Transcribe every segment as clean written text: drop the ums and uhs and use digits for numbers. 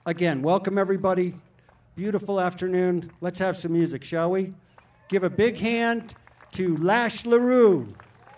Again, welcome everybody. Beautiful afternoon. Let's have some music, shall we? Give a big hand to Lash LaRue.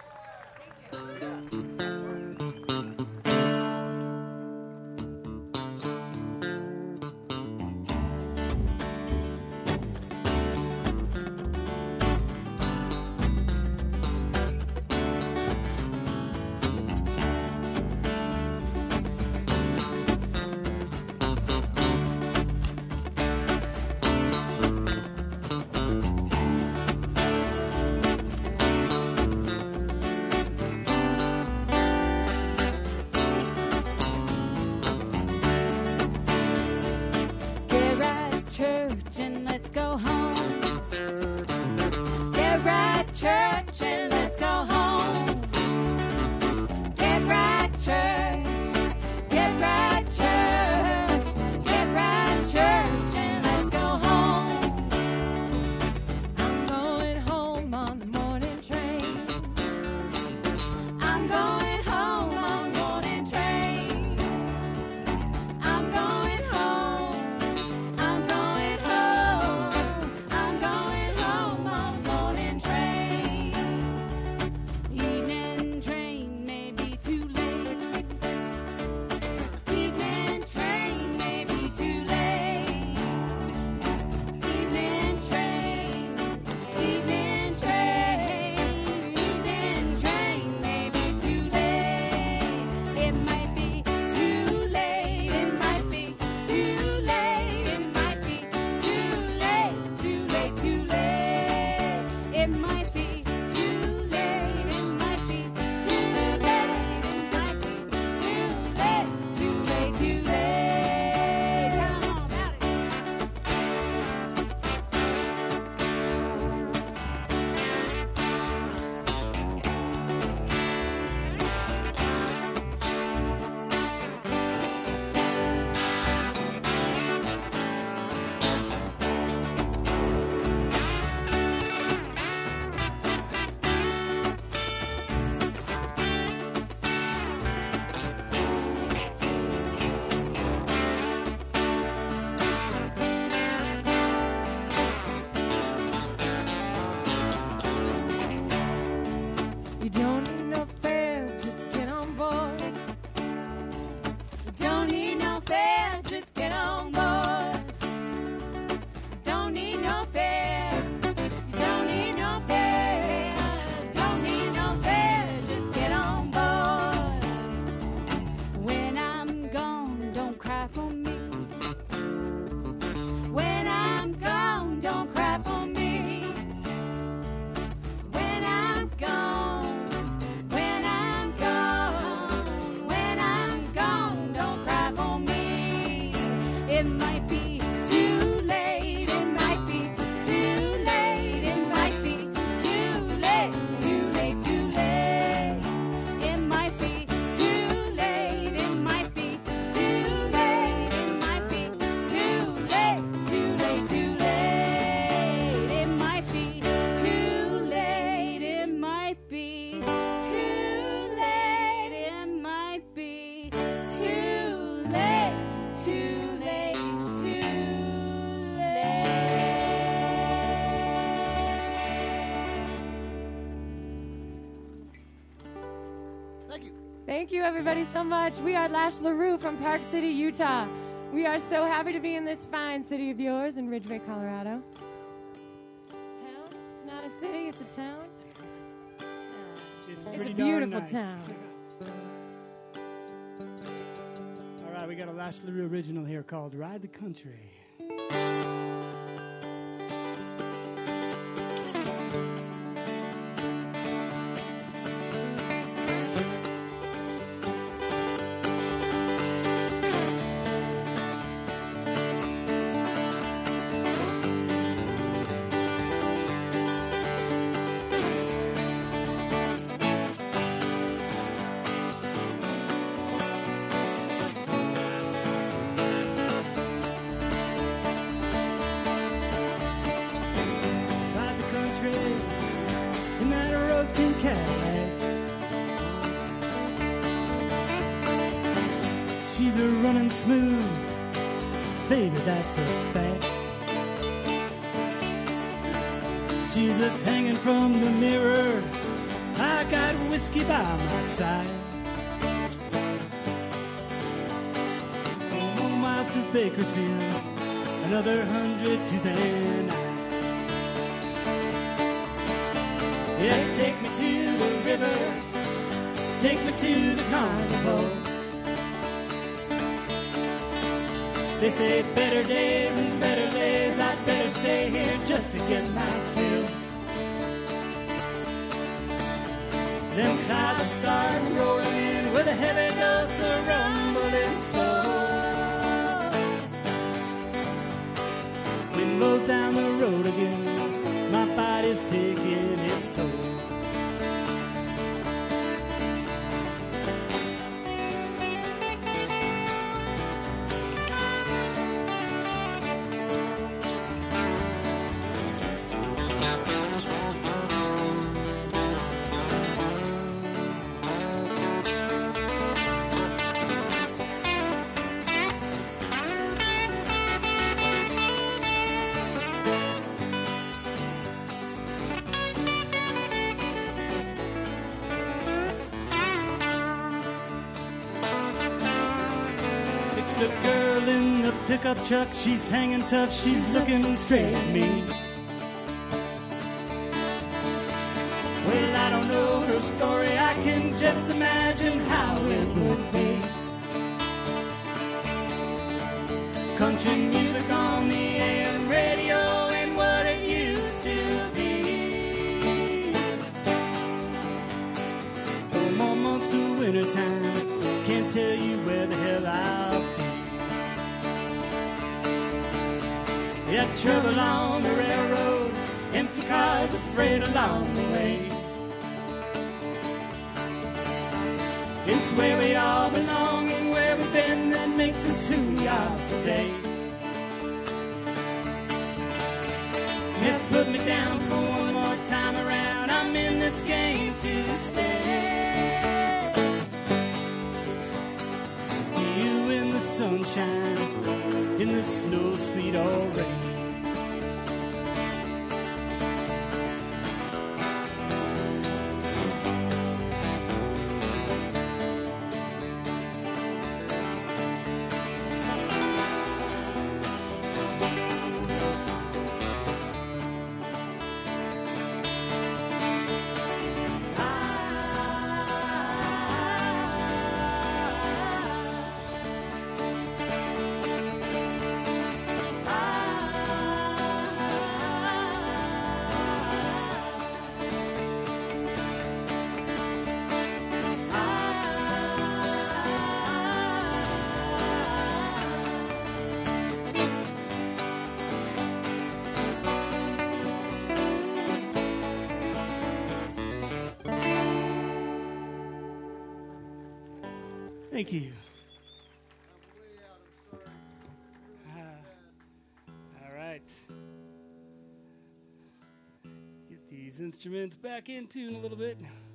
Thank you, everybody, so much. We are Lash LaRue from Park City, Utah. We are so happy to be in this fine city of yours in Ridgway, Colorado. Town? It's not a city, it's a town. It's a beautiful town. All right, we got a Lash LaRue original here called Ride the Country. She's a running smooth baby, that's a fact. Jesus hanging from the mirror, I got whiskey by my side. 4 more miles to Bakersfield, another 100 to Van Nuys. Yeah, take me to the river, take me to the carnival. They say better days and better days, I'd better stay here just to get my fill. Them clouds start roaring in with a heavy dose of rumbling soul. Wind blows down the road again, my body's taking its toll. The girl in the pickup truck, she's hanging tough, she's looking straight at me. Well, I don't know her story, I can just imagine how it would be. Country music on the AM radio ain't what it used to be. 4 more months to wintertime, can't tell you where the hell I'll be. Yeah, trouble on the railroad, empty cars of freight along the way. It's where we all belong and where we've been that makes us who we are today. Just put me down for one more time around, I'm in this game to stay. See you in the sunshine, in the snow, sleet, or rain. Thank you. All right. Get these instruments back in tune a little bit.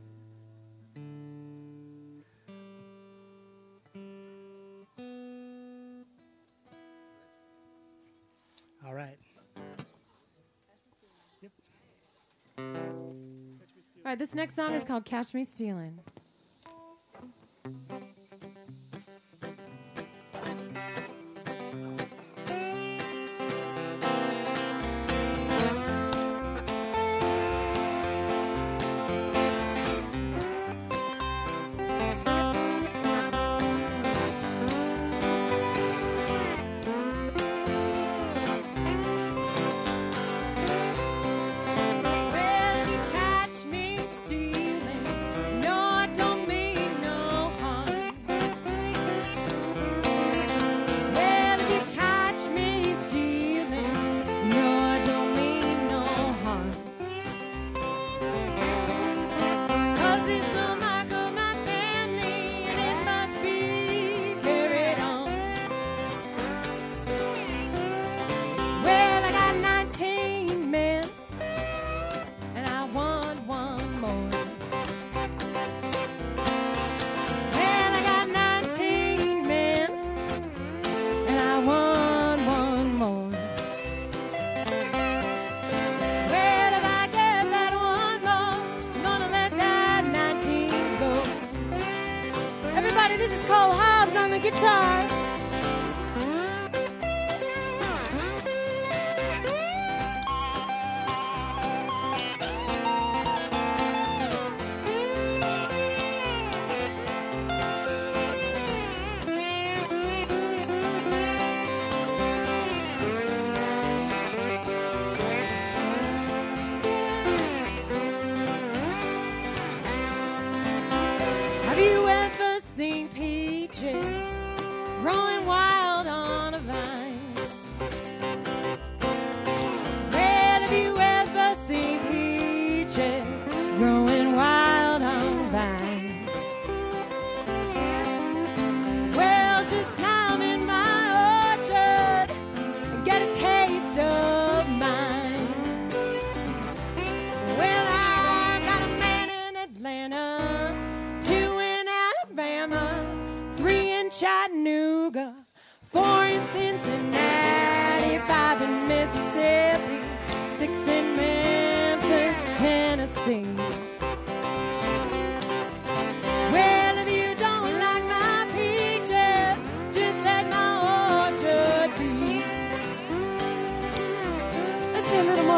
All right. Yep. All right, this next song is called Catch Me Stealing. Well, you catch me stealing,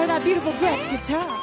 enjoy that beautiful Gretsch guitar.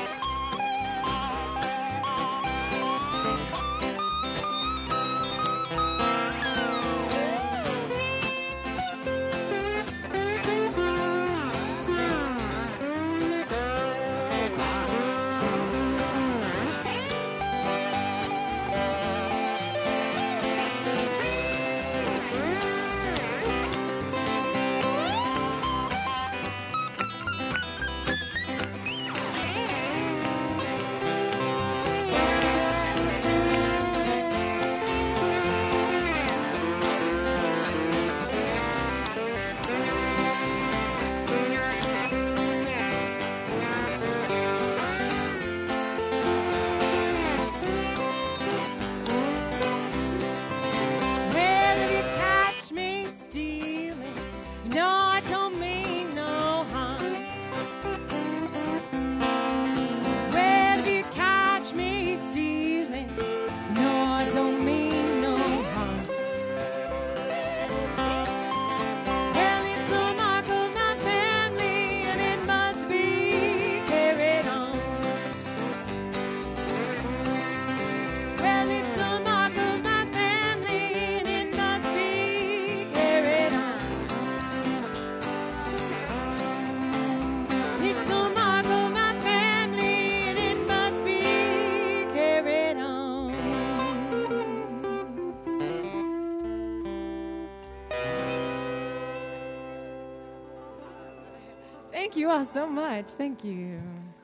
Thank you all so much. Thank you.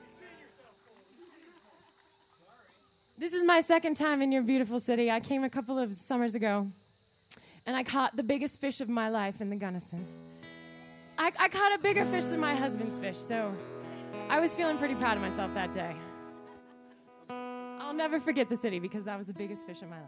This is my second time in your beautiful city. I came a couple of summers ago, and I caught the biggest fish of my life in the Gunnison. I caught a bigger fish than my husband's fish, so I was feeling pretty proud of myself that day. I'll never forget the city because that was the biggest fish of my life.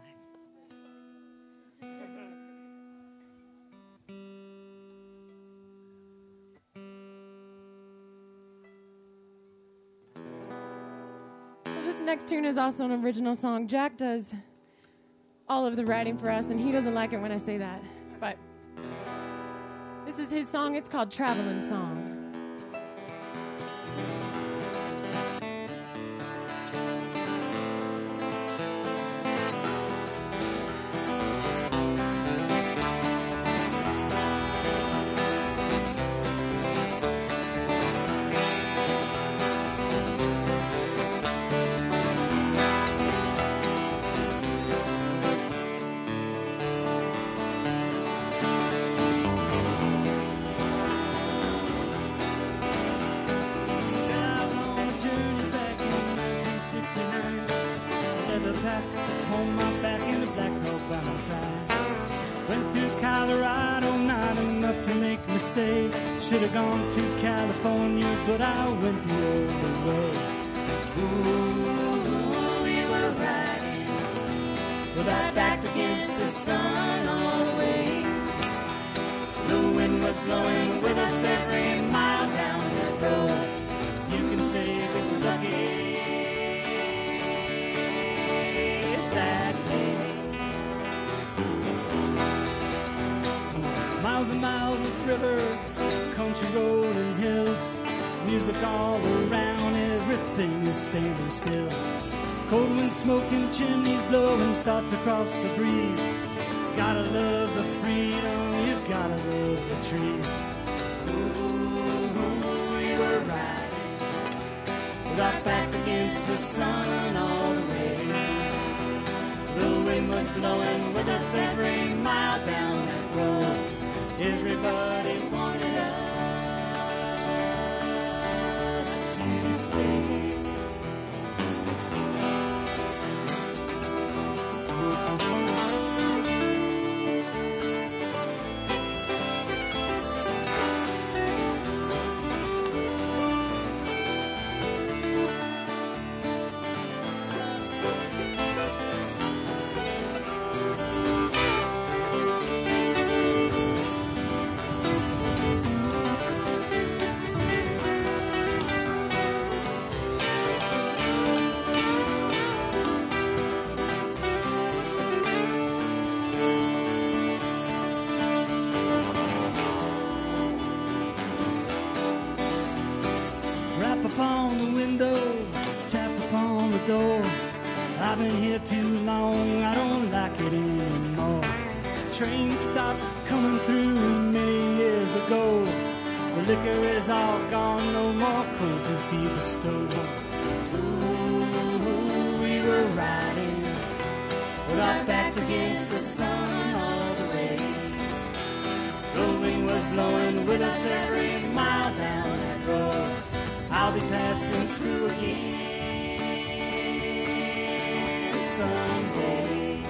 Next tune is also an original song. Jack does all of the writing for us, and he doesn't like it when I say that. But this is his song. It's called Traveling Song. Should have gone to California, but I went the other way. Ooh, we were riding with our backs against the sun all the way. The wind was blowing with us every mile down that road. You can say we were lucky that day. Miles and miles of river, country road and hills, music all around, everything is standing still. Cold wind smoking, chimneys blowing, thoughts across the breeze. Gotta love the freedom, you gotta love the trees. Ooh, we were riding with our backs against the sun all the way. The wind was blowing with us every mile down that road. Everybody wanted us to stay. I've been here too long, I don't like it anymore. Train stopped coming through many years ago. The liquor is all gone, no more coal to feed the stove. Ooh, we were riding with our backs against the sun all the way. The wind was blowing with us every mile down that road. I'll be passing through again someday.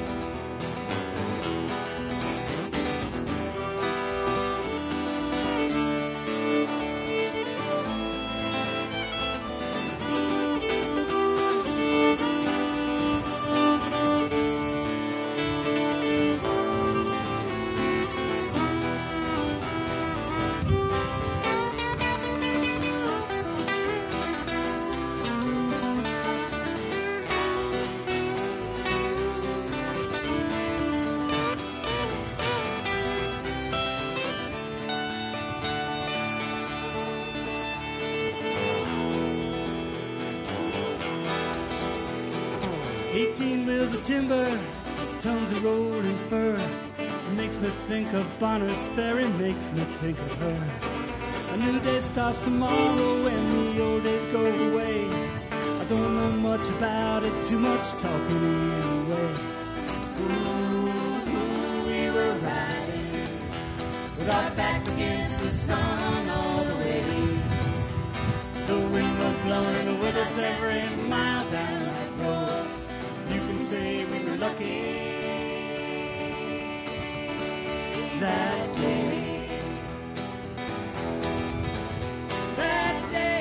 18 wheels of timber, tons of rolling fur. Makes me think of Bonner's Ferry, makes me think of her. A new day starts tomorrow when the old days go away. I don't know much about it, too much talking anyway. Ooh, we were riding with our backs against the sun all the way. The wind was blowing with us every mile down that road. You can say we were lucky that day. That day.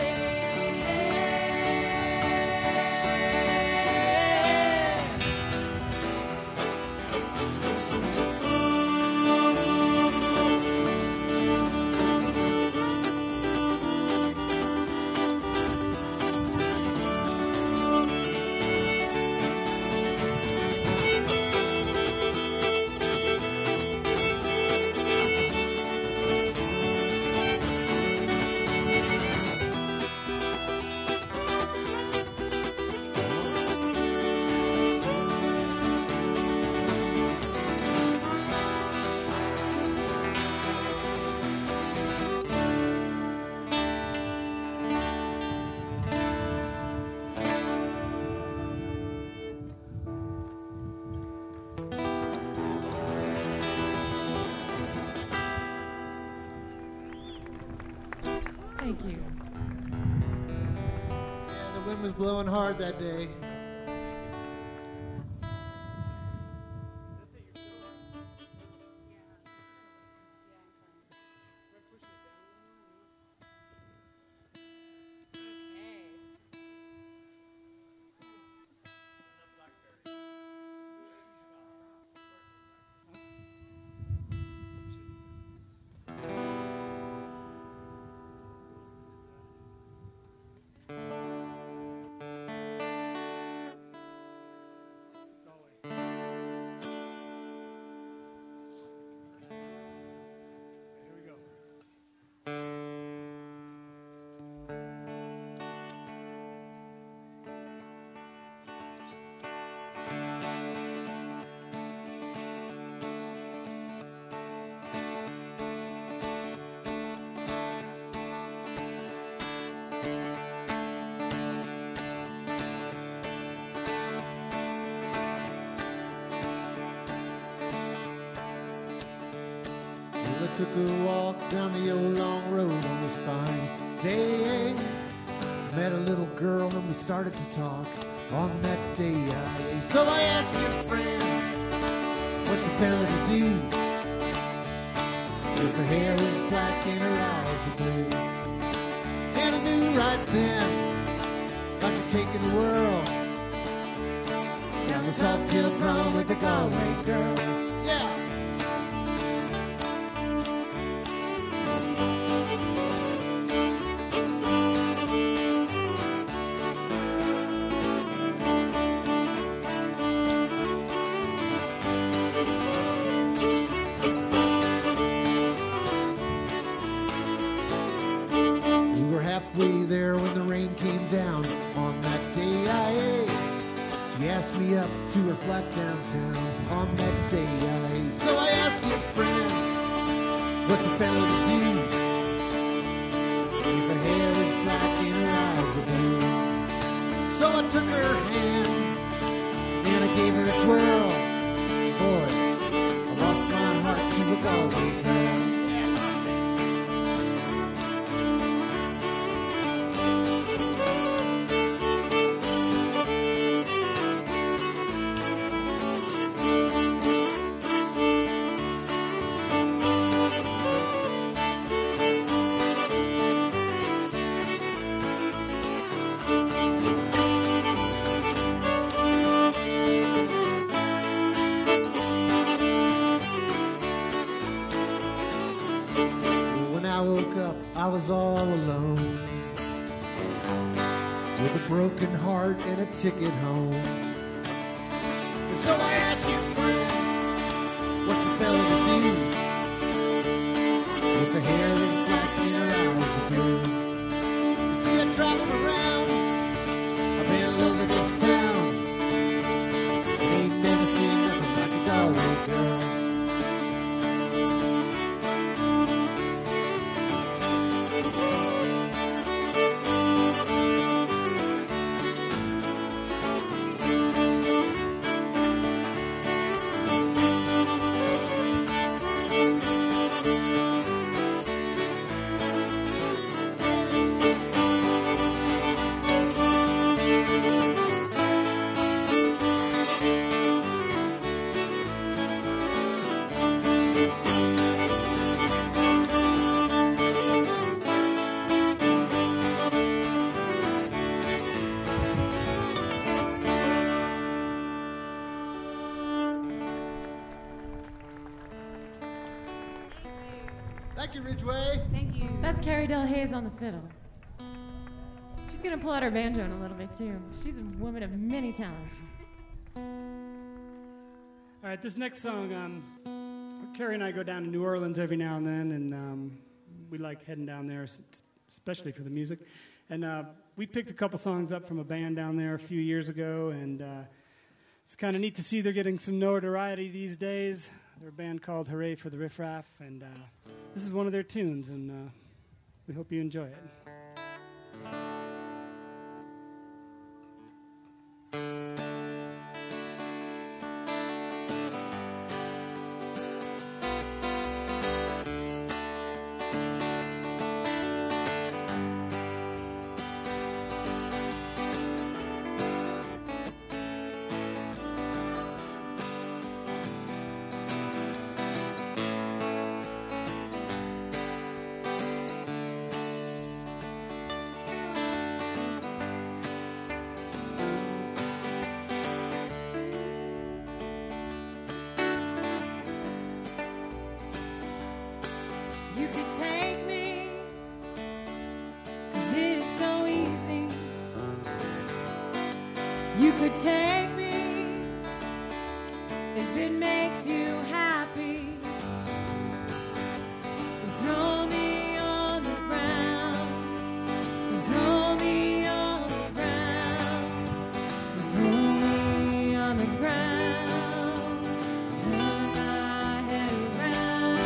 Thank you. Yeah, the wind was blowing hard that day. I took a walk down the old long road on this fine day. Met a little girl and we started to talk on that day. So I asked your friend, what's a fella to do if her hair was black and her eyes were blue? And I knew right then, like you're taking the world down the Salt Hill Prom with the Galway girl. Yeah. Halfway there when the rain came down on that day. She asked me up to her flat downtown on that day I ate. So I asked my friend, what's a fella to do if her hair is black and her eyes are blue? So I took her hand and I gave her a twirl. Boys, I lost my heart to a Galway girl. I was all alone with a broken heart and a ticket home. And so I ask you, friend, what's a fella to do if her hair is black and her eyes are blue? You see, I traveled around, I've been all over this town, and ain't never seen nothing like a Galway girl. Thank you, Ridgeway. Thank you. That's Carrie Del Hayes on the fiddle. She's going to pull out her banjo in a little bit, too. She's a woman of many talents. All right, this next song, Carrie and I go down to New Orleans every now and then, and we like heading down there, especially for the music. And we picked a couple songs up from a band down there a few years ago, and it's kind of neat to see they're getting some notoriety these days. They're a band called Hooray for the Riff Raff, and this is one of their tunes, and we hope you enjoy it. You could take me, 'cause it is so easy. You could take me, if it makes you happy. Throw me on the ground, throw me on the ground, throw me on the ground, turn my head around.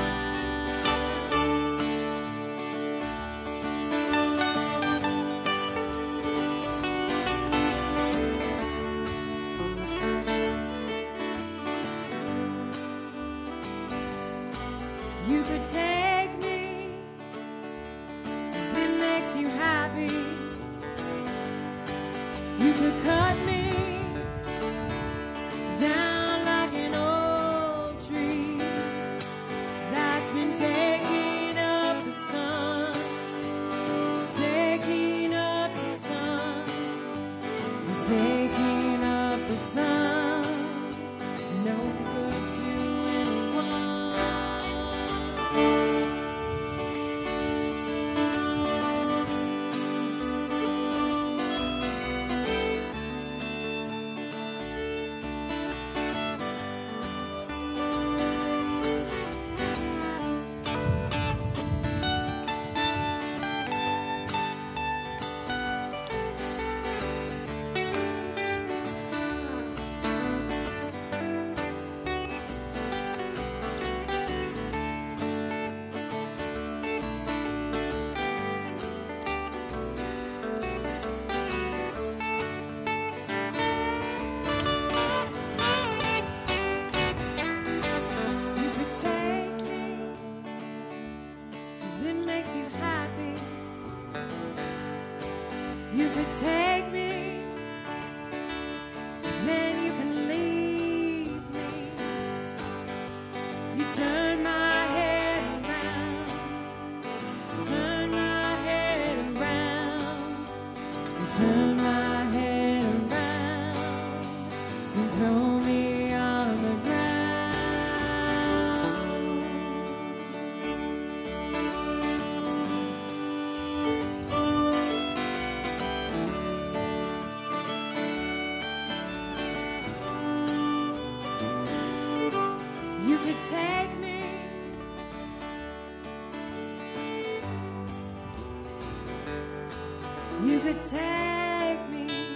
You could take me.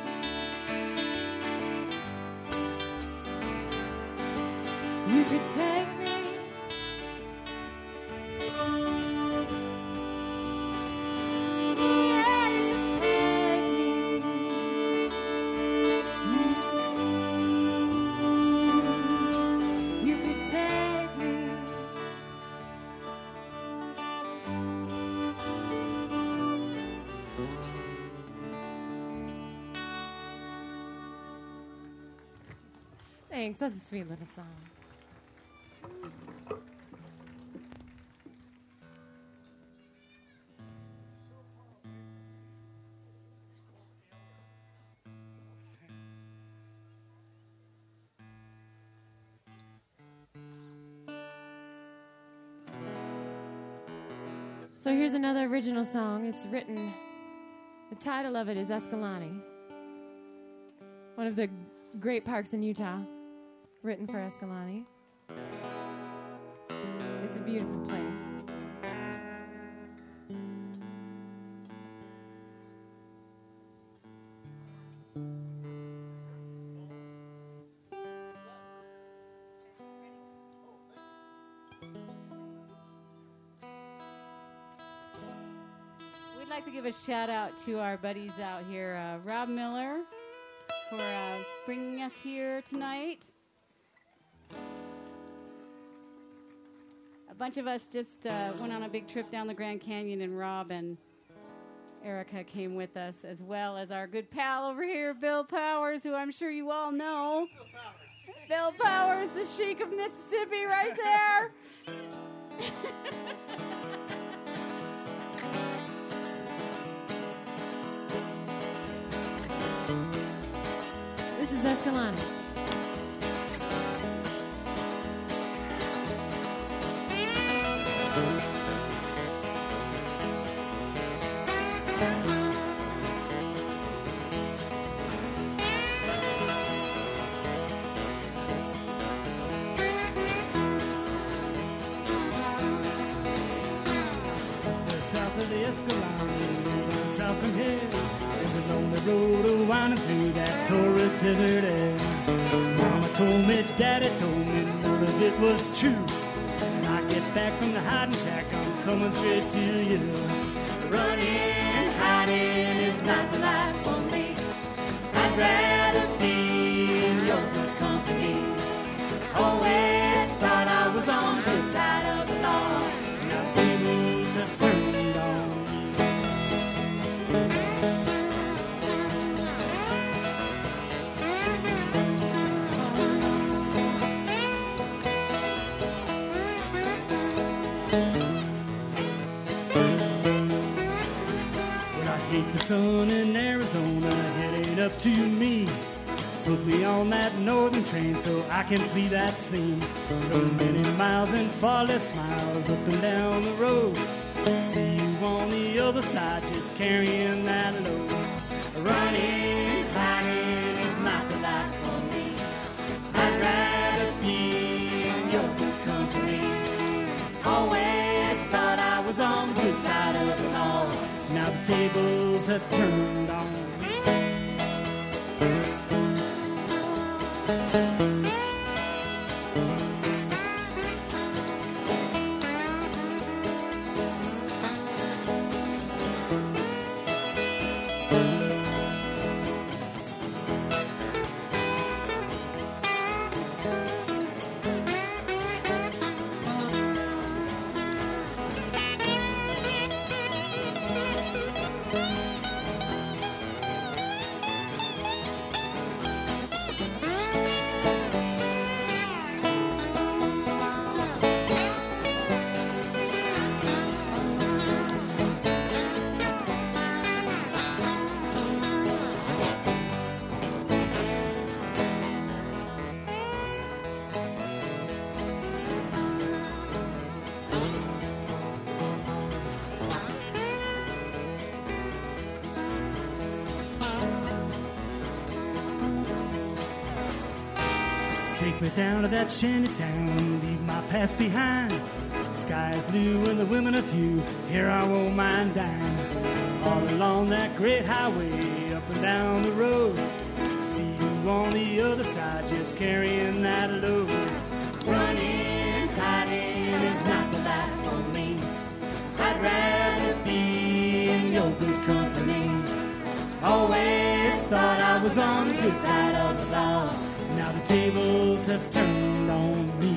You could take me. Yeah, you could take me. You could take me. Thanks. That's a sweet little song. So here's another original song. It's written, the title of it is Escalante, one of the great parks in Utah, written for Escalante. It's a beautiful place. We'd like to give a shout out to our buddies out here, Rob Miller, for bringing us here tonight. A bunch of us just went on a big trip down the Grand Canyon, and Rob and Erica came with us, as well as our good pal over here, Bill Powers, who I'm sure you all know. Bill Powers, the Sheik of Mississippi, right there. This is Escalante. South of the Escalante, south from here, there's a lonely road winding through that torrid desert air. Mama told me, Daddy told me, none of it was true. When I get back from the hiding shack, I'm coming straight to you. Running and hiding is not the life for me. I'd rather be in your good company. Always thought I was on the good side of the law. Now things have turned on Well, I hate the sun in Arizona, it ain't up to me. Put me on that northern train so I can flee that scene. So many miles and far less miles up and down the road. See you on the other side just carrying that load. Running, hiding is not the life for me. I'd rather be in your good company. Always thought I was on the good side of the law. Now the tables have turned on me. Take me down to that shanty town, leave my past behind. Sky is blue and the women are few. Here I won't mind dying. All along that great highway, up and down the road. See you on the other side, just carrying that load. Running, hiding is not the life for me. I'd rather be in your good company. Always thought I was on the good side of the law. Now the tables have turned on me.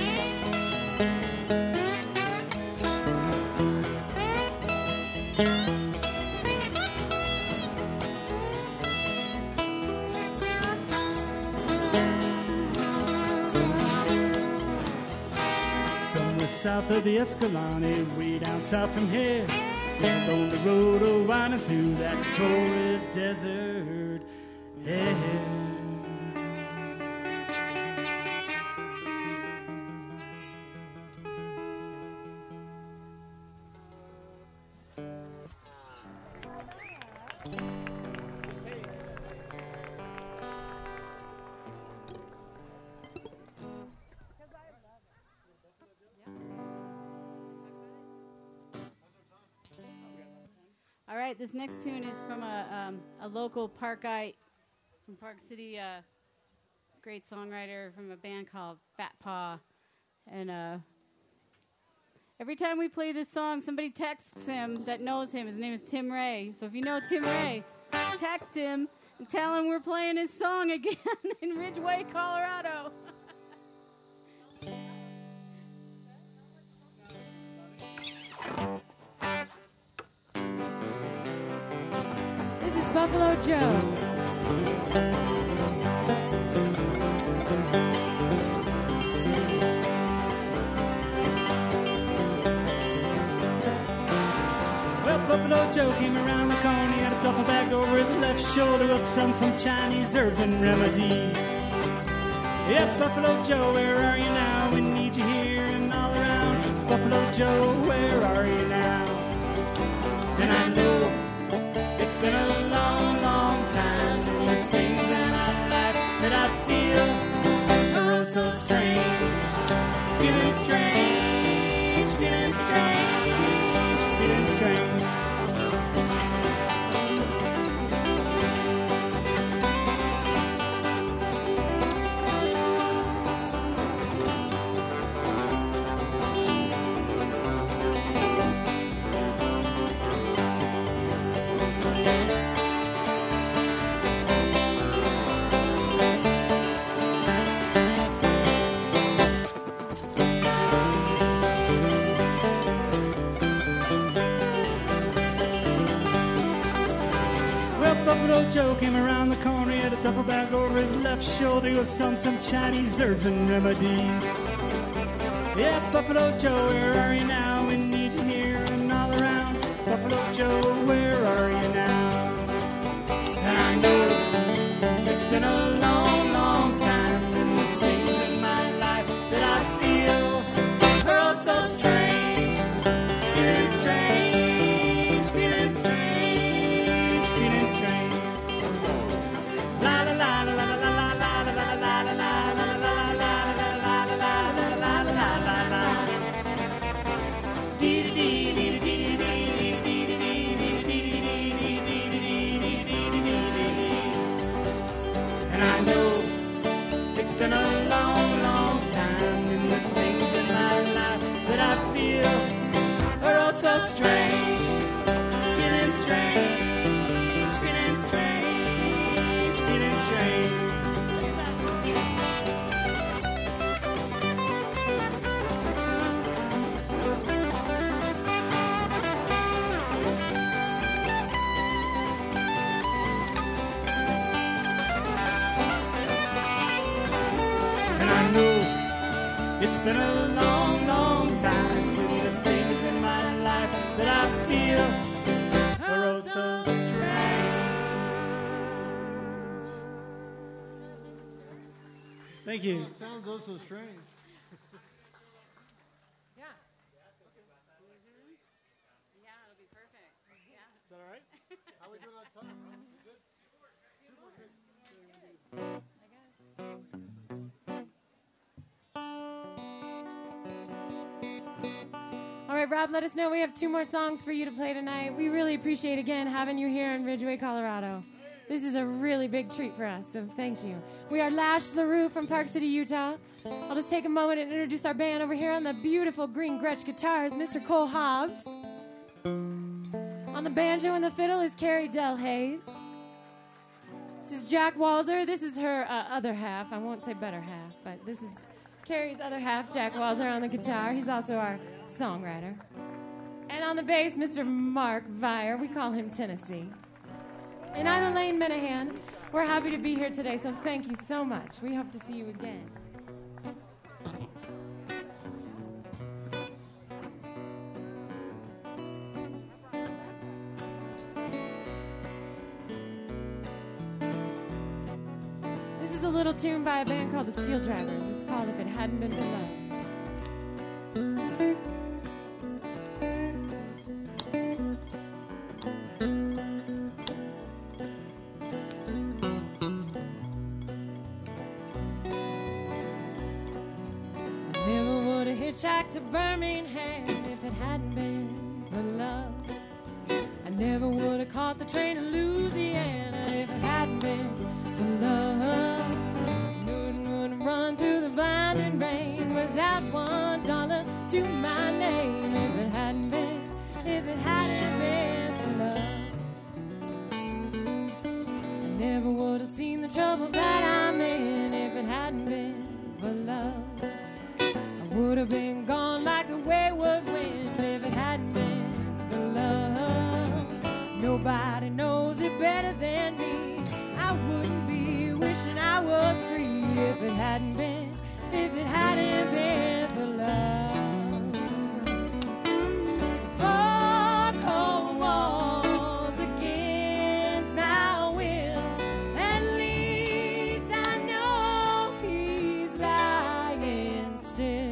Somewhere south of the Escalante, way down south from here, on the road winding through that torrid desert. Yeah. All right, this next tune is from a local park guy from Park City, great songwriter from a band called Fat Paw. And every time we play this song, somebody texts him that knows him. His name is Tim Ray. So if you know Tim Ray, text him and tell him we're playing his song again in Ridgway, Colorado. Buffalo Joe. Well, Buffalo Joe came around the corner. He had a duffel bag over his left shoulder with some Chinese herbs and remedies. Yeah, Buffalo Joe, where are you now? We need you here and all around. Buffalo Joe, where are you now? And I know it's been a long, long time doing the things in my life that I feel are oh so strange. Feeling strange, feeling strange, feeling strange. Buffalo Joe came around the corner. He had a duffel bag over his left shoulder with some Chinese herbs and remedies. Yeah, Buffalo Joe, where are you now? We need you here and all around. Buffalo Joe, where are you now? And I know it's been a long, long time, and there's things in my life that I feel are oh so strange. Feeling strange, feeling strange, feeling strange. La la la la la la la la la la la la and I know it's been a long, long time, and the things in my life that I feel are oh so strange. Feeling strange, feeling strange, feeling strange. It's been a long, long time, and there's things in my life that I feel are oh so strange. Thank you. It sounds oh so strange. Yeah. Yeah, it'll be perfect. Yeah. Is that all right? How are we doing on time? Good? I guess. right, Rob, let us know. We have 2 more songs for you to play tonight. We really appreciate, again, having you here in Ridgway, Colorado. This is a really big treat for us, so thank you. We are Lash LaRue from Park City, Utah. I'll just take a moment and introduce our band over here on the beautiful green Gretsch guitars, Mr. Cole Hobbs. On the banjo and the fiddle is Carrie Del Hayes. This is Jack Walzer. This is her other half. I won't say better half, but this is Carrie's other half, Jack Walzer, on the guitar. He's also our songwriter. And on the bass, Mr. Mark Vire. We call him Tennessee. And I'm Elaine Minahan. We're happy to be here today, so thank you so much. We hope to see you again. This is a little tune by a band called the Steel Drivers. It's called If It Hadn't Been for Love. Hitchhiked to Birmingham if it hadn't been for love. I never would have caught the train to Louisiana if it hadn't been for love. Wouldn't run through the blinding rain without $1 to my name if it hadn't been for love. I never would have seen the trouble that I'm in if it hadn't been for love. Would have been gone like the wayward wind if it hadn't been for love. Nobody knows it better than me. I wouldn't be wishing I was free if it hadn't been for love. Four cold walls against my will. At least I know he's lying still.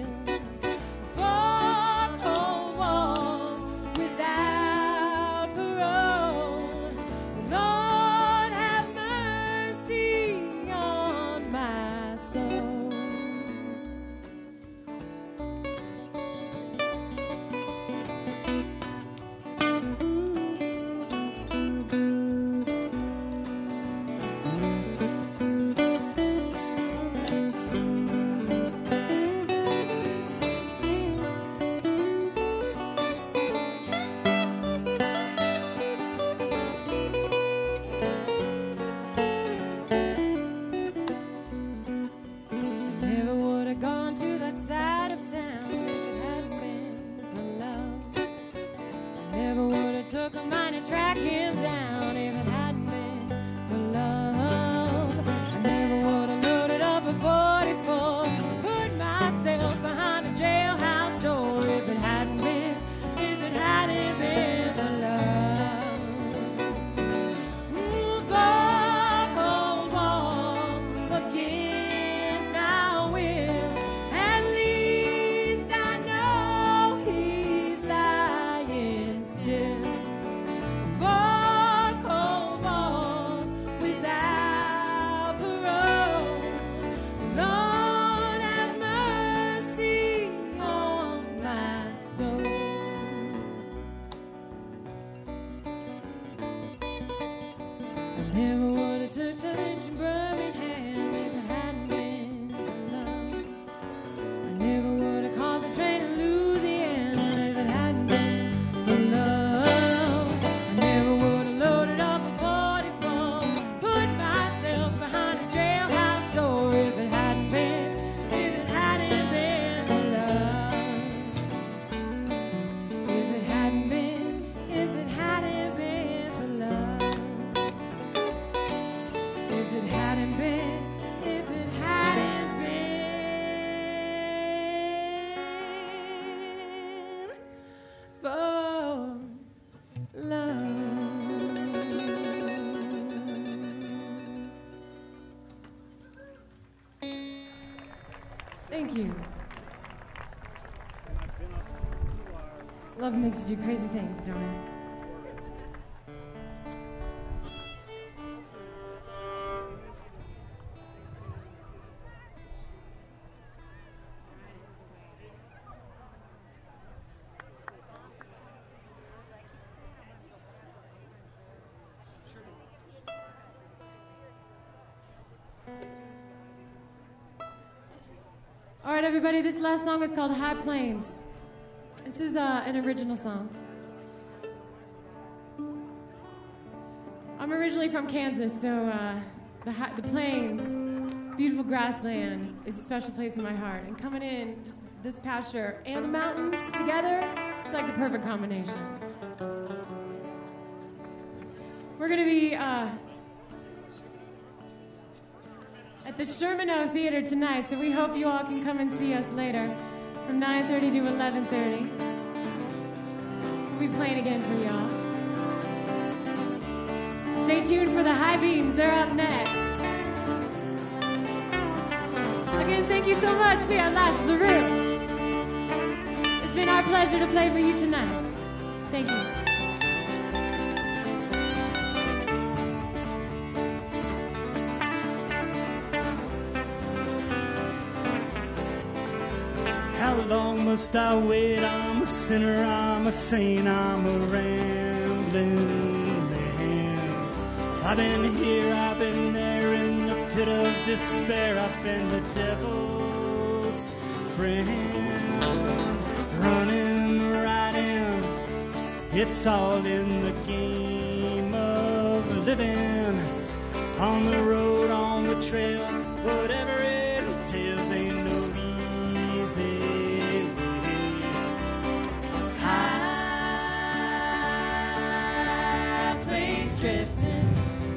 Thank you. Love makes you do crazy things, don't it? everybody. This last song is called High Plains. This is an original song. I'm originally from Kansas, so the plains, beautiful grassland, is a special place in my heart. And coming in, just this pasture and the mountains together, it's like the perfect combination. We're going to be at the Sherman-O Theater tonight, so we hope you all can come and see us later from 9:30 to 11:30. We'll be playing again for y'all. Stay tuned for the High Beams. They're up next. Again, thank you so much. We are Lash LaRue. It's been our pleasure to play for you tonight. Thank you. How long must I wait? I'm a sinner, I'm a saint, I'm a rambling man. I've been here, I've been there, in the pit of despair. I've been the devil's friend. Running, riding, it's all in the game of living. On the road, on the trail, whatever it entails, ain't no easy way. High plains drifting,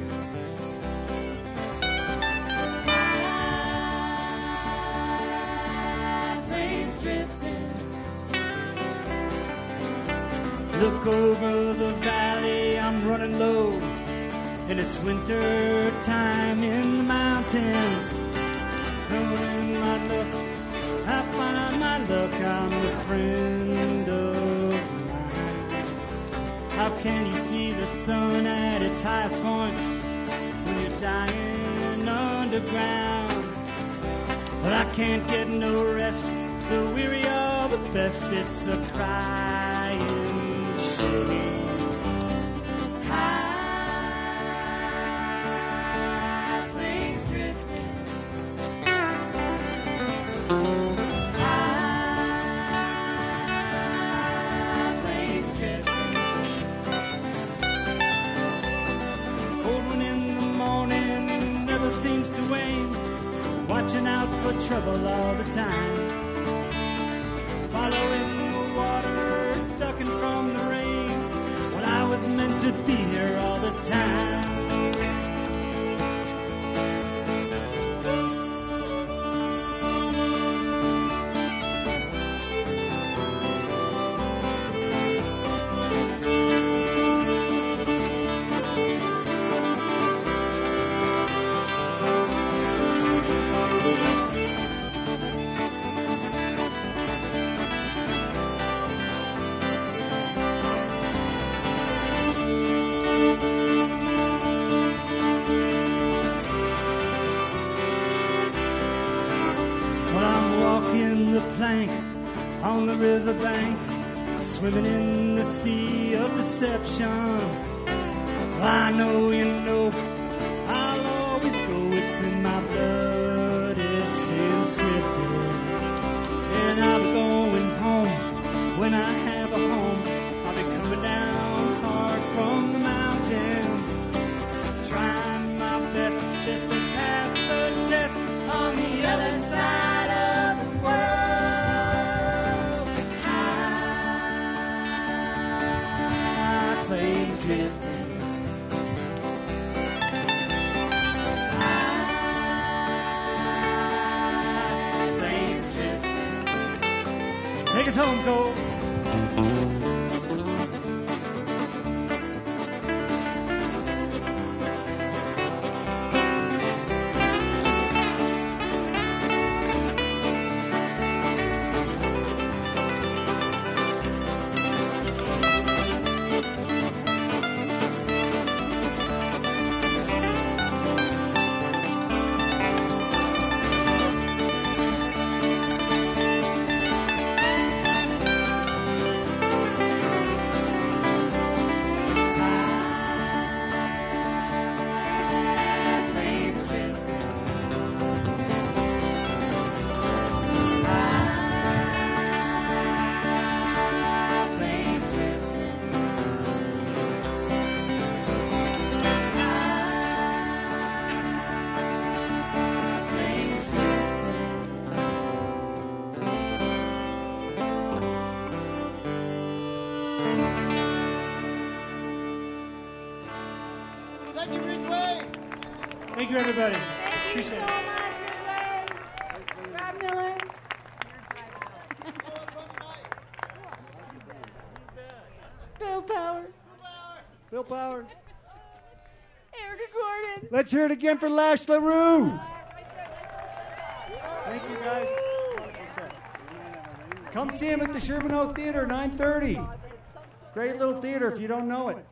high plains drifting. Look over the valley, I'm running low, and it's winter time in the mountains. Knowing my luck, I find my luck, I'm a friend of mine. How can you see the sun at its highest point when you're dying underground? Well, I can't get no rest, the weary are the best, it's a crying shame. High plains drifting, high plains drifting. Cold one in the morning never seems to wane, watching out for trouble all the time. Following the water, ducking from the rain. Well, I was meant to be here all the time. Plank on the riverbank, swimming in the sea of deception. I know you know I'll always go, it's in my blood, it's inscripted. And I'll be going home when I have a home. I'll be coming down hard from the mountains, trying my best just to pass the test on the other side of the world. Plains drifting, high plains drifting. Take us home, Cole. Thank you, everybody. Thank you Appreciate so it. much, Ridgway. Rob Miller. Bill Powers. Bill Powers. Erica Gordon. Let's hear it again for Lash LaRue. Thank you, guys. Come see him at the Sherman Oak Theater, 9:30. Great little theater if you don't know it.